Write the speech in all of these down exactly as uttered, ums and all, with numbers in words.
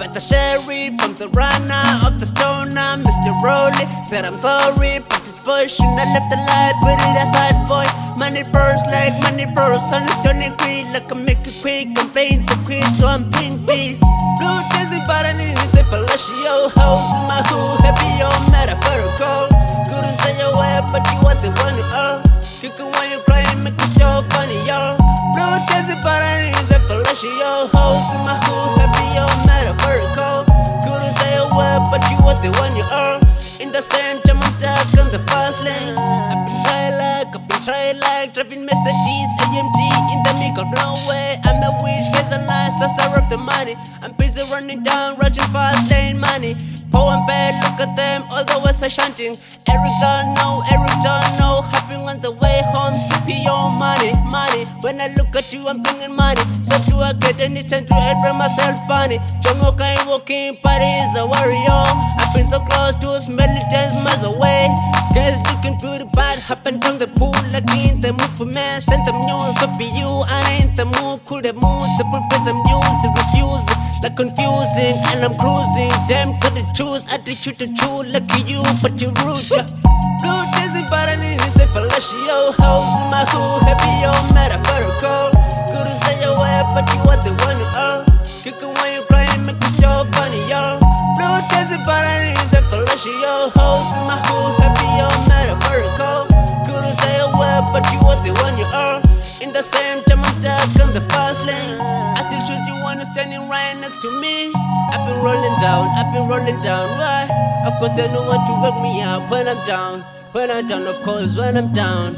But the sheriff, I'm the runner of the stoner, Mister Rolly. Said I'm sorry, but this boy shouldn't have left the light, put it aside, boy. Money first, like money first, on the turning green, like I make it quick, I'm paying for quick, so I'm paying fees. Blue Jersey, but I need to say Palacio, hoes in my hood, happy on metaphorical. Couldn't say a word, but you want the one to earn. Kicking when you crying, make it show funny, yo. Blue Jersey, but I need to say Palacio, hoes in my hood, happy on metaphorical. Couldn't say a word, but you want the one you earn. In the same time, I'm stuck on the fast lane. I've been trying like, I've been trying like, driving messages, A M G in the middle of nowhere. I'm a wish, face a nice, so I rock the money. I'm busy running down, rushing fast lane money. Poor and bad, look at them, all the words are chanting. Eric don't know, Eric don't know. Hopping on the way home, sipping on money, money. When I look at you, I'm bringing money. So do I get any chance to help myself funny? Jongo kind walking, party is a warrior. I've been so close to a smelly ten miles away. Guys looking pretty bad, happen from the pool. Like in the mood for man, send them news up for you. I ain't the mood, cool the mood, to prepare them news to refuse. Like confusing, and I'm cruising. Damn, could it choose? I did you to choose. Lucky you, but you rude, yeah. Blue Jersey, but I need to say Palacio. Hoes in my hood, happy on metaphorical. Couldn't say a word, but you are the one to earn. Kicking when you crying, make it show funny, yo. Blue Jersey, but I need to say Palacio. Hoes in my hood, happy on metaphorical. Couldn't say a word, but you are the one you earn. In the same time, I'm stuck on the fast lane. I still choose you one standing right next to me. I've been rolling down, I've been rolling down. Why? Of course, they know what to wake me up when I'm down. When I'm down, of course, when I'm down.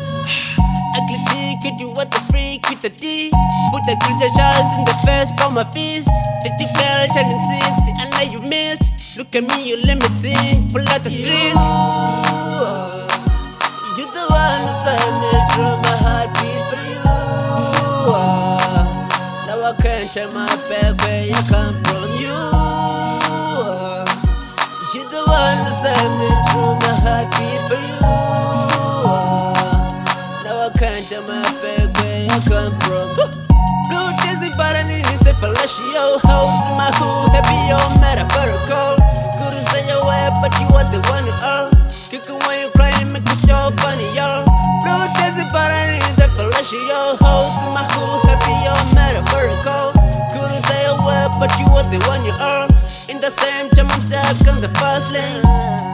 Ugly C, could you what the freak with the D? Put the glitter shells in the face, by my fist. The dick girl turning sixty, I know you missed. Look at me, you let me see. Pull out the street. You're the one who said me through my heartbeat for you. Now I can't turn my back where you come from. You, you're the one who said me through my heartbeat for you. Now I can't turn my back where you come from. Blue Jersey, but I need to say Palacio. Hoes in my hood, happy on metaphorical. Couldn't say a word, but you are the one to earn. Kicking when you crying, make it show funny, yo. Blue Jersey, but I need to say Palacio. Hoes in my hood, happy on metaphorical. Couldn't say a word, but you are the one you earn. In the same time, I'm stuck on the fast lane.